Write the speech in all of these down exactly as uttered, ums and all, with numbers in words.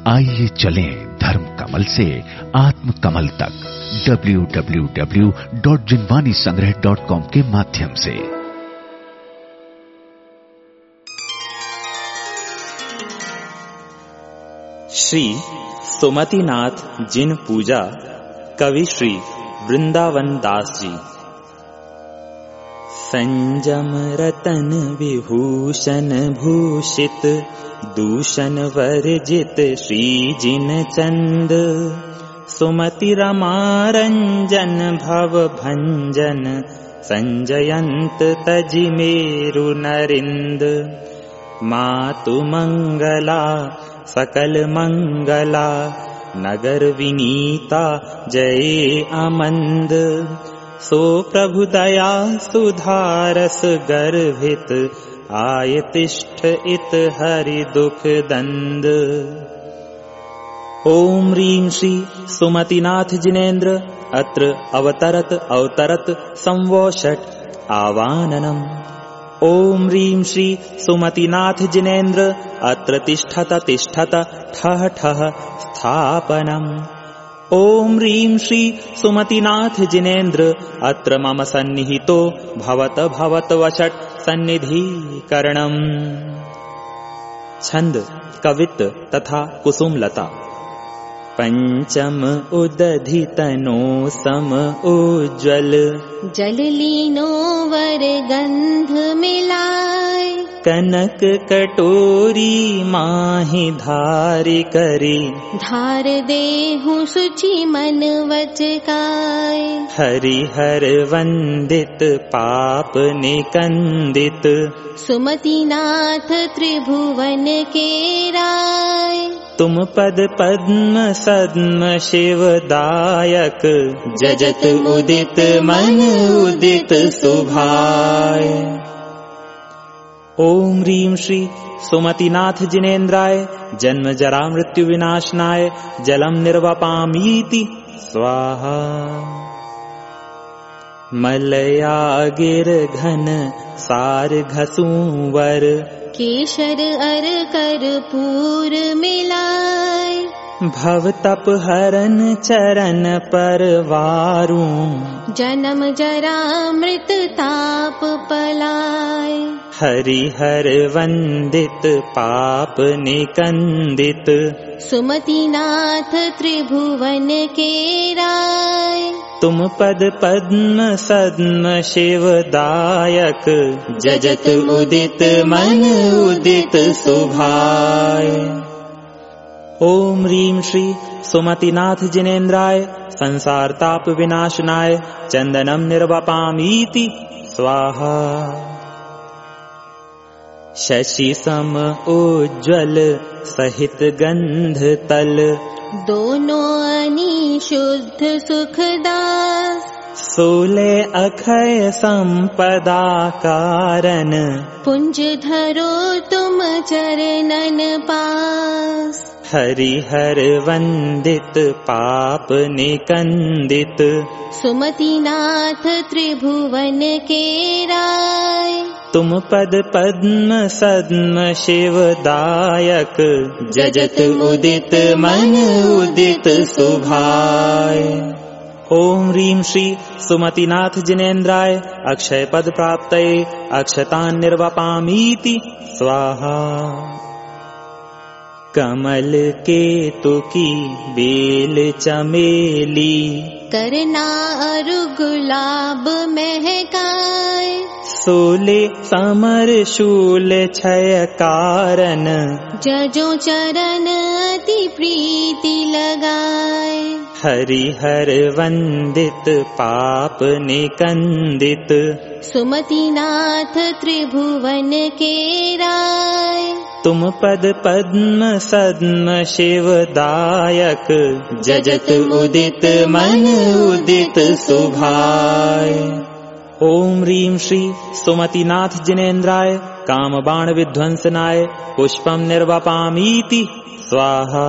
आइए चलें धर्म कमल से आत्म कमल तक W W W dot Jinvani Sangrah dot com के माध्यम से। श्री सुमतिनाथ जिन पूजा कवि श्री वृंदावन दास जी। संजम रतन विभूषण भूषित दूषण वर्जित श्री जिन चंद सुमति रमारंजन भव भंजन संजयंत तजि मेरु नरिंद मातु मंगला सकल मंगला नगर विनीता जय आमंद सो प्रभु दया सुधारस गर्भित आय तिष्ठ इत हरि दुख दंद। ओम ह्रीं श्री सुमतिनाथ जिनेन्द्र अत्र अवतरत अवतरत संवोषट आवाननम। ओम ह्रीं श्री सुमतिनाथ जिनेन्द्र अत्र तिष्ठत तिष्ठत ठः ठः स्थापनम्। ओम ह्रीं श्री सुमतिनाथ जिनेन्द्र अत्र मम सन्निहितो भवत भवत वषट् सन्निधिकरणम्। छंद कवित्त तथा कुसुमलता। पंचम उदधि तनो सम उज्ज्वल जल लीनो वर गंध मिलाय कनक कटोरी माहि धारि करी धार देहु सुचि मन वचकाय हरि हर वंदित पाप निकंदित सुमतिनाथ त्रिभुवन के राय तुम पद पद्म सद्म शिवदायक जजत उदित मन उदित सुभाय। ओम ह्रीं श्री सुमतिनाथ जिनेन्द्राय जन्म जरा मृत्यु विनाशनाय जलम निर्वपामीति स्वाहा। मलया गिर घन सार घसूवर केशर अर कर पूर मिलाय भव तप हरन चरण पर वारू जन्म जरा मृत ताप पलाय हरि हर वंदित पाप निकंदित सुमतिनाथ त्रिभुवन के राय तुम पद पद्म सद्म शिवदायक जजत उदित मन उदित सुभाय। ओम ह्रीं श्री सुमतिनाथ जिनेन्द्राय संसार ताप विनाशनाय चंदनम निर्वपामीति स्वाहा। शशि सम उज्ज्वल सहित गंध तल दोनों अनी शुद्ध सुखदास सोले अक्षय संपदा कारण पुंज धरो तुम चरणन पास हरि हर वंदित पाप निकंदित सुमतिनाथ त्रिभुवन के राय तुम पद पद्म सद्म शिवदायक जजत उदित मन उदित सुभाय। ओम ह्रीं श्री सुमतिनाथ जिनेन्द्राय अक्षय पद प्राप्तये अक्षतान् निर्वपामीति स्वाहा। कमल केतु की बेल चमेली करना अरु गुलाब महकाय सोले समर शूल क्षय कारण जजो चरण अति प्रीति लगाए हरि हर वंदित पाप निकंदित सुमतिनाथ त्रिभुवन के राय तुम पद पद्म सद्म शिवदायक जजत उदित मन उदित सुभाय। ओम ह्रीं श्री सुमतिनाथ जिनेन्द्राय कामबाण विध्वंसनाय पुष्पम निर्वपामीति स्वाहा।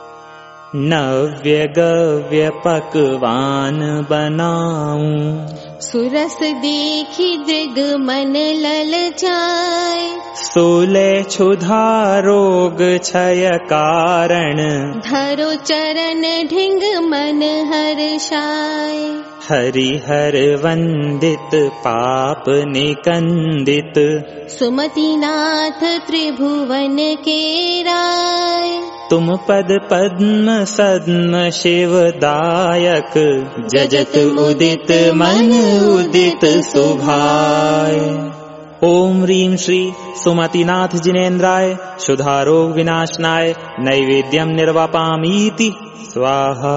नव्य गव्य पकवान बनाऊं सुरस देखी दृग मन ललचाए, सोले क्षुधा रोग क्षय कारण, धरो चरण ढिंग मन हर्षाय। हरिहर वंदित पाप निकंदित, सुमतिनाथ त्रिभुवन के राय। तुम पद पद्म सद्म शिवदायक, जजत उदित मन उदित सुभाय। ओम ह्रीं श्री सुमतिनाथ जिनेन्द्राय शुद्धारोग विनाशनाय नैवेद्यम निर्वापामीति स्वाहा।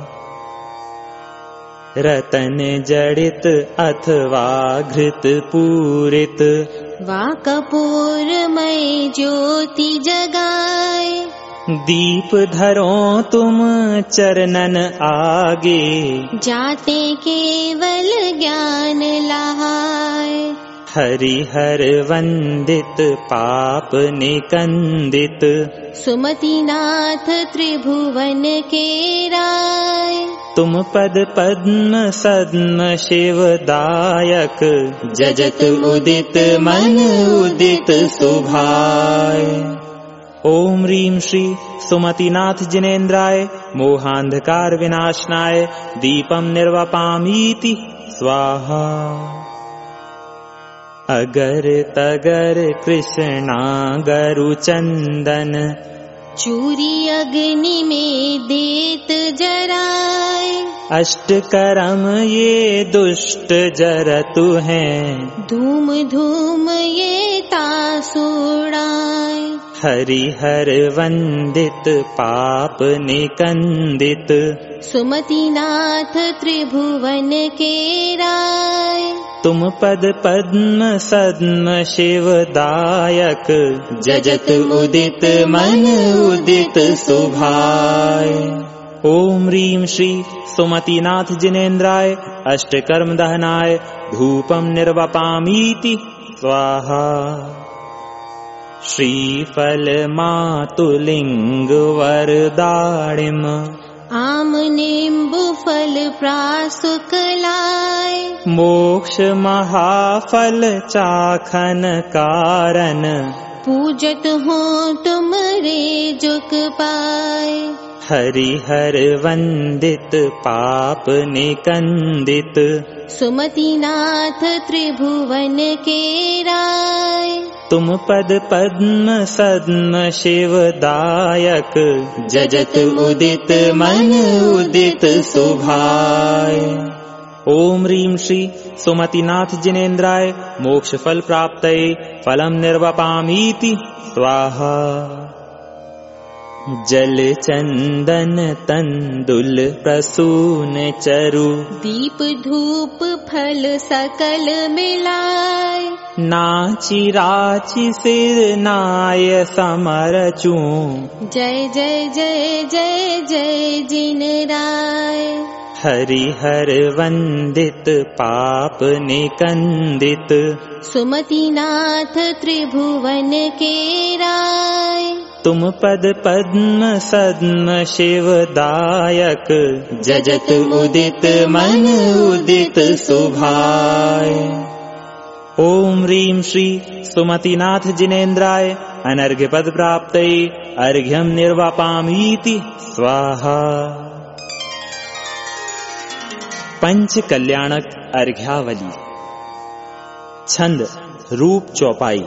रतन जड़ित अथवा घृत पूरित, वा कपूरमय ज्योति जगाए। दीप धरो तुम चरणन आगे, जाते केवल ज्ञान लहाय। हरिहर वंदित पाप निकंदित, सुमतिनाथ त्रिभुवन के राय। तुम पद पद्म सद्म शिवदायक, जजत उदित मन उदित सुभाय। ओम ह्रीं श्री सुमतिनाथ जिनेन्द्राय मोहांधकार विनाशनाय दीपम निर्वापामीति स्वाहा। अगर तगर कृष्णा गरु चंदन, चूरी अग्नि में देत जराए। अष्ट करम ये दुष्ट जरतु हैं, धूम धूम ये तासुड़ाए। हरिहर वंदित पाप निकंदित, सुमतिनाथ त्रिभुवन के राय। तुम पद पद्म सद्म शिवदायक, जजत उदित मन उदित सुभाय। ओम ह्रीं श्री सुमतिनाथ जिनेन्द्राय अष्टकर्म दहनाय धूपम निर्वापामीति स्वाहा। श्रीफल मातुलिंग वरदाणिम, आम नींबू फल प्रासुक लाए। मोक्ष महाफल चाखन कारण, पूजत हो तुम रे जुक पाए। हरिहर वंदित पाप निकंदित, सुमतिनाथ त्रिभुवन के राय। तुम पद पद्म सद्म शिवदायक, जजत उदित मन उदित सुभाय। ओम ह्रीं श्री सुमतिनाथ जिनेन्द्राय मोक्ष फल प्राप्तये फलम निर्वापामीति स्वाहा। जल चंदन तंदुल प्रसून चरु, दीप धूप फल सकल मिलाए। नाची राची सिर नाय समरचू, जय जय जय जय जय जिन राय। हरिहर वंदित पाप निकंदित, सुमतिनाथ त्रिभुवन के राय। तुम पद पद्म सद्म शिवदायक, जजत उदित मन उदित सुभाय। ओम ह्रीं श्री सुमतिनाथ जिनेन्द्राय अनर्घ्य पद प्राप्तये अर्घ्यम निर्वापामीति स्वाहा। पंच कल्याणक अर्घ्यावली। छंद रूप चौपाई।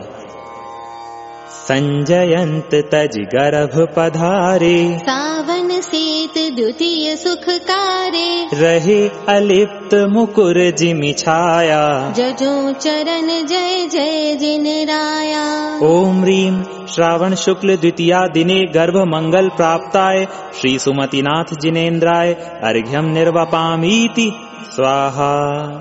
संजयंत तज गर्भ पधारे, सावन सेत द्वितीय सुखकारे। रहे अलिप्त मुकुर जिमि छाया, जजो चरण जय जय जिन राया। ओम ह्रीं श्रावण शुक्ल द्वितीया दिने गर्भ मंगल प्राप्ताय श्री सुमतिनाथ जिनेन्द्राय अर्घ्यम निर्वापामीति स्वाहा।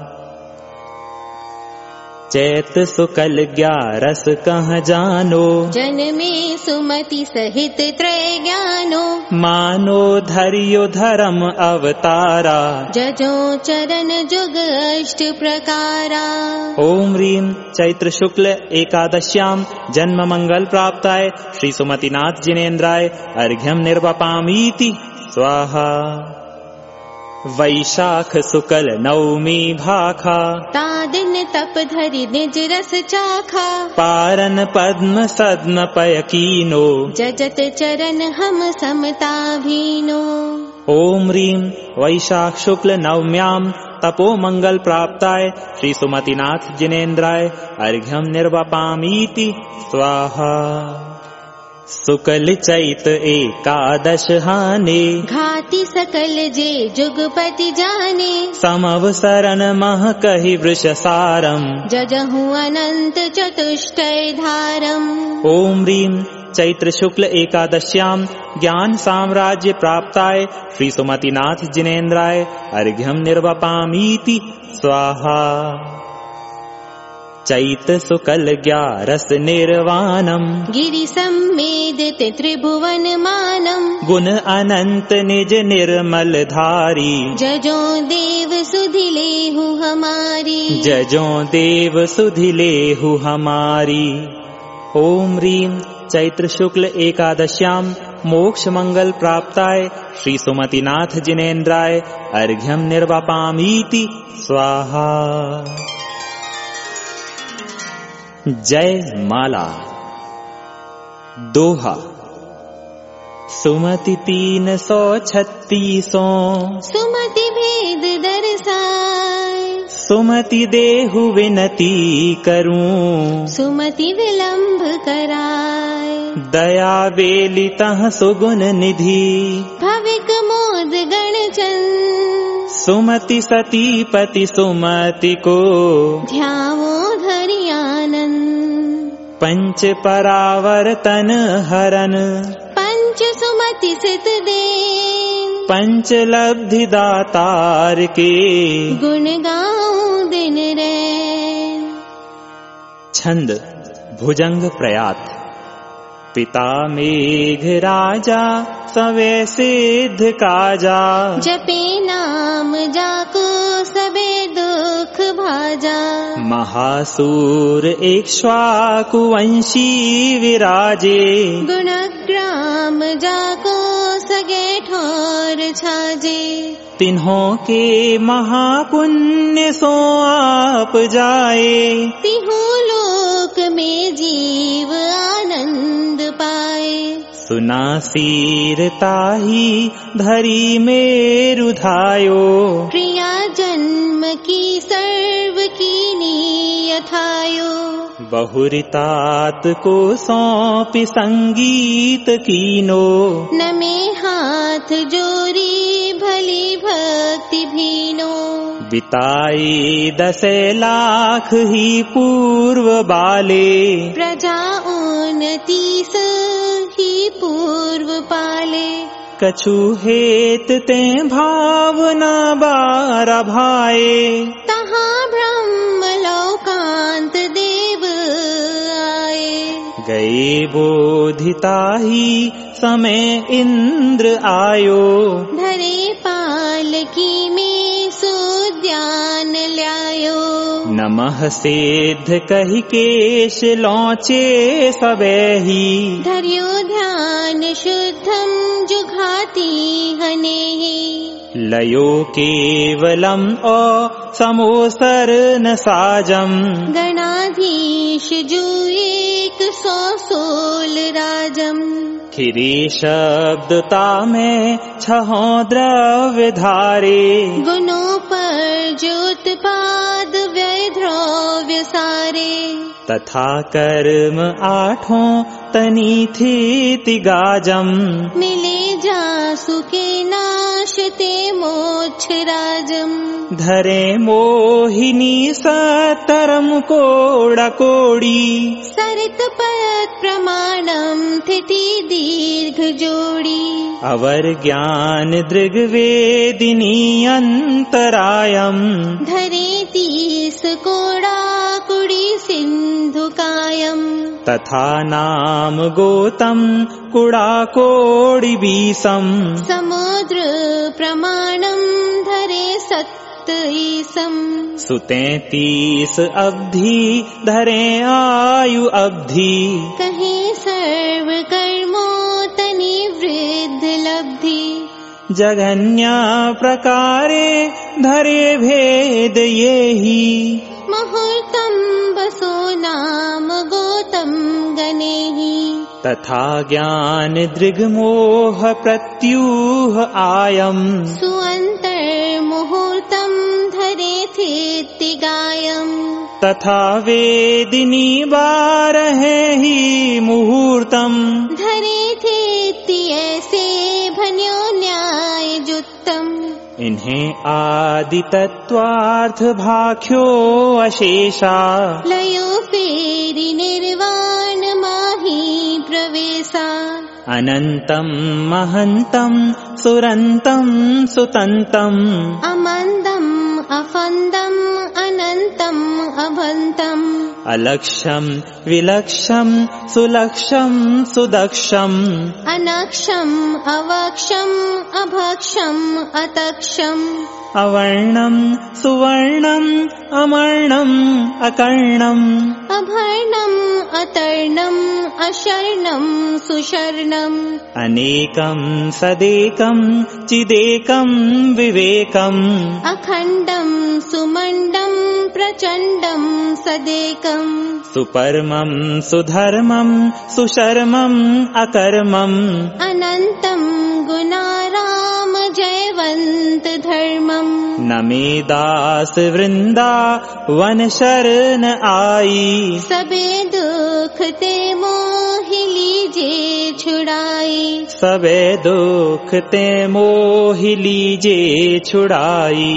चैत सुकल ग्यारस कह जानो, जन्मे सुमति सहित त्रय ज्ञानो। मानो धरियो धर्म अवतारा, जजो चरण जुग अष्ट प्रकारा। ओम ह्रीं चैत्र शुक्ल एकादश्याम जन्म मंगल प्राप्ताय श्री सुमतिनाथ जिनेन्द्राय अर्घ्यम निर्वापामीति स्वाहा। वैशाख शुक्ल नवमी भाखा, ता दिन तप धरि निज रस चाखा। पारन पद्म सद्म पय कीनो, जजत चरण हम समता भीनो। ओम ह्रीं वैशाख शुक्ल नवम्याम तपो मंगल प्राप्ताय श्री सुमतिनाथ जिनेन्द्राय अर्घ्यम निर्वपामीति स्वाहा। शुक्ल चैत एकादश हाने, घाति सकल जे जुगपति जाने। समवसरन मह कहि वृष सारम, जजहु अनंत चतुष्टय धारम। ओम ह्रीं चैत्र शुक्ल एकादश्याम ज्ञान साम्राज्य प्राप्ताय श्री सुमतिनाथ जिनेन्द्राय अर्घ्यम निर्वपामीति स्वाहा। चैत शुक्ल ग्यारस निर्वाणम, गिरि सम्मेदित त्रिभुवन मानम। गुण अनंत निज निर्मल धारी, जजो देव सुधिलेहु हमारी। जजो देव सुधिलेहु हमारी। ओम ह्रीं चैत्र शुक्ल एकादश्याम मोक्ष मंगल प्राप्ताय श्री सुमतिनाथ जिनेन्द्राय अर्घ्यम निर्वपामीति स्वाहा। जय माला। दोहा। सुमति तीन सौ छत्तीसों, सुमति भेद दर्शाय। सुमति देहु विनती करूं, सुमति विलंब कराय। दया बेली तह सुगुण निधि, भविक मोद गणचन। सुमति सती पति सुमति को, ध्यावो धरि आनंद। पंच परावर्तन हरन, पंच सुमति सित देन। पंच लब्धि दातार के, गुण गाऊं दिन रैन। छंद भुजंग प्रयात। पिता मेघ राजा, सवे सिद्ध काजा। जपे नाम जाको, सबे दुख भाजा। महासूर इक्ष्वाकुवंशी विराजे, गुणग्राम जाको सगे ठोर छाजे। तिन्हों के महापुण्य सो आप जाए, तिहु लोक में जीव आनंद पाए। सुना सीर ताही धरी मेरु धायो, प्रिया जन्म की सर्व कीनी यथायो। बहुरितात को सौंपि संगीत कीनो, नमे हाथ जोरी भली भक्ति भीनो। बिताई दसे लाख ही पूर्व बाले, प्रजा उन्तीस ही पूर्व पाले। कछु हेत ते भावना बारा भाए, तहाँ ब्रह्म लोकांत देव आए। गए बोधिताही समय इंद्र आयो, धरे पालकी में सुद्यान ल्यायो। नमः सिद्ध कहि केश लौचे सबेही, धर्यो ध्यान शुद्धम जुघाती हनेहि। लयो केवलम ओ समोसर न साजम, गणाधीश जू एक सौ सोल राजम। खिरी शब्दता में छहों द्रव्य धारे, गुणों पर ज्योतपाद व्यय द्रव्य सारे। तथा कर्म आठों तनी थी गाजम, मिले जासु के नाश ते मोक्ष राजम। धरे मोहिनी सतरम कोड़ा कोड़ी, सरित पद प्रमाणम थिति दीर्घ जोड़ी। अवर ज्ञान दृग्वेदिनी अंतरायम, धरे तीस कोड़ा कुड़ी सिंधु कायम। तथा नाम गोतम कुड़ा कोड़ी बीसम, समुद्र प्रमाणम धरे सत ईसम। सुतैतीस अवधि धरे आयु अवधि, कहे सर्व कर्मो तनि वृद्ध लब्धि। जघन्या प्रकारे धरे भेद येहि मुहूर्तं वसो नाम गोतं गणेहि तथा ज्ञान दृग्मोह प्रत्यूह आयम् सुअन्तर्मुहूर्तं धरेथेति गायम् तथा वेदिनी बारहे ही मुहूर्तम् धरेथेति ऐसे भन्यो न्याय जुत्तम् इन्हें आदि तत्वार्थ भाख्यो अशेषा लयो फेरि निर्वाण माहि प्रवेशा अनन्तम् महन्तम् सुरन्तम् सुतन्तम् अमन्दम् अफन्दम् अनन्तम् अभन्तम् अलक्ष्यम् विलक्ष्यम् सुलक्ष्यम् सुदक्षम् अनक्षम् अवक्षम् अभक्षम् अतक्षम् अवर्णम् सुवर्णम् अमर्णम् अकर्णम् अभर्णम् अतर्णम् अशर्णम् सुशर्णम् अनेकम् सदेकम् चिदेकम् विवेकम् अखण्डम् सुमण्डम् प्रचण्डम् सदेकम् सुपर्मम् सुधर्मम् सुशर्मम् अकर्मम् अनन्तम् गुणाराम जयवन्त धर्मम् न मे दास वृंदा वन शरण आई सबे दुख ते मोहि लीजे छुड़ाई सबे दुख ते मोहि लीजे छुड़ाई।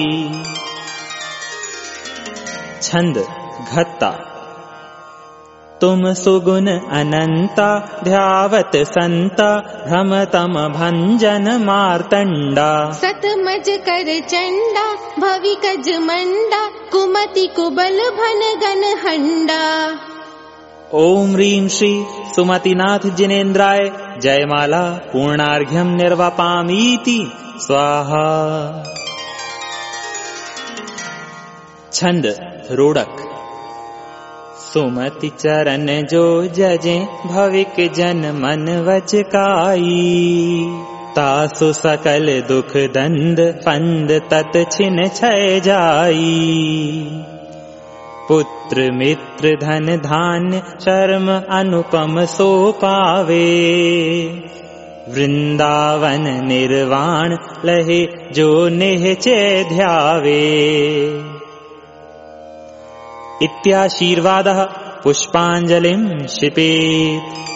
छंद घत्ता। तुम सुगुण अनंता ध्यावत संता भ्रमतम भंजन मार्तंडा सतमज कर चंडा भविकज मंडा कुमति कुबल भन गन हंडा। ओम ह्रीं श्री सुमतिनाथ जिनेन्द्राय जयमाला पूर्णार्घ्यम निर्वापामीति स्वाहा। छंद रोड़क। सुमति चरण जो जजे भविक जन मन वचकाई तासु सकल दुख दंद फंद तत छिन छय जाई। पुत्र मित्र धन धान्य शर्म अनुपम सो पावे वृंदावन निर्वाण लहे जो निहचे ध्यावे। इत्याशीर्वादः पुष्पाञ्जलिं क्षिपेत्।